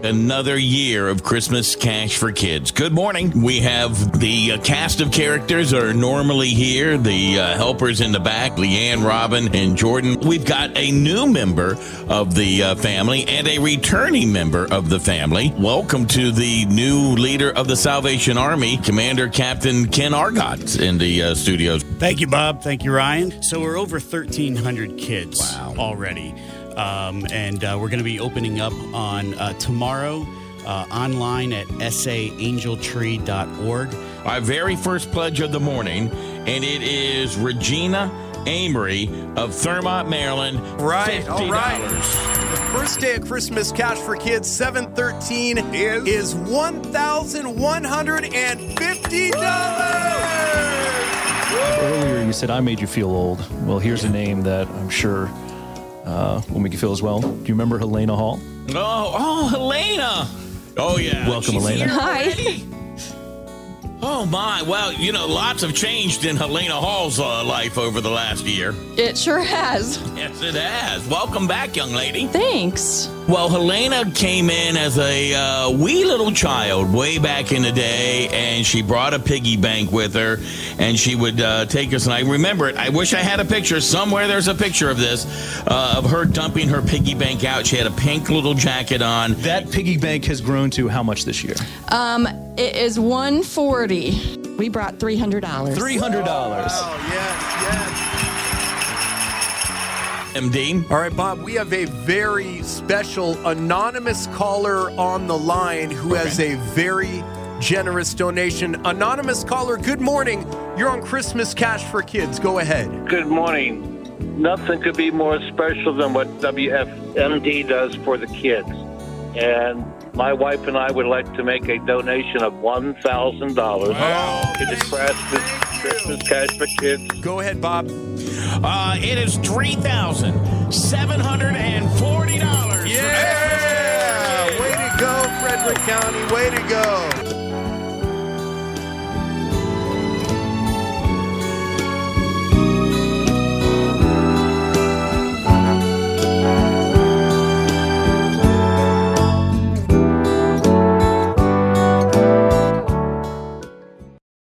Another year of Christmas Cash for Kids. Good morning. We have the cast of characters are normally here. The helpers in the back, Leanne, Robin, and Jordan. We've got a new member of the family and a returning member of the family. Welcome to the new leader of the Salvation Army, Commander Captain Ken Argott, in the studios. Thank you, Bob. Thank you, Ryan. So we're over 1,300 kids already. And we're going to be opening up on tomorrow online at saangeltree.org. Our very first pledge of the morning, and it is Regina Amory of Thurmont, Maryland. Right, $50. all right. The first day of Christmas Cash for Kids, 713 is $1,150. Earlier you said I made you feel old. Well, here's a name that I'm sure will make you feel as well. Do you remember Helena Hall? Oh, Helena. Oh, yeah. Welcome, She's Helena. here Hi. already? Oh, my. Well, lots have changed in Helena Hall's life over the last year. It sure has. Yes, it has. Welcome back, young lady. Thanks. Well, Helena came in as a wee little child way back in the day, and she brought a piggy bank with her, and she would take us, and I remember it. I wish I had a picture. Somewhere there's a picture of this, of her dumping her piggy bank out. She had a pink little jacket on. That piggy bank has grown to how much this year? It is $140. We brought $300. $300. Oh, yes. MD. All right, Bob, we have a very special anonymous caller on the line who has a very generous donation. Anonymous caller, good morning. You're on Christmas Cash for Kids. Go ahead. Good morning. Nothing could be more special than what WFMD does for the kids. And my wife and I would like to make a donation of $1,000 to the Christmas Cash for Kids. Go ahead, Bob. It is $3,740. Yeah! Way to go, Frederick County. Way to go.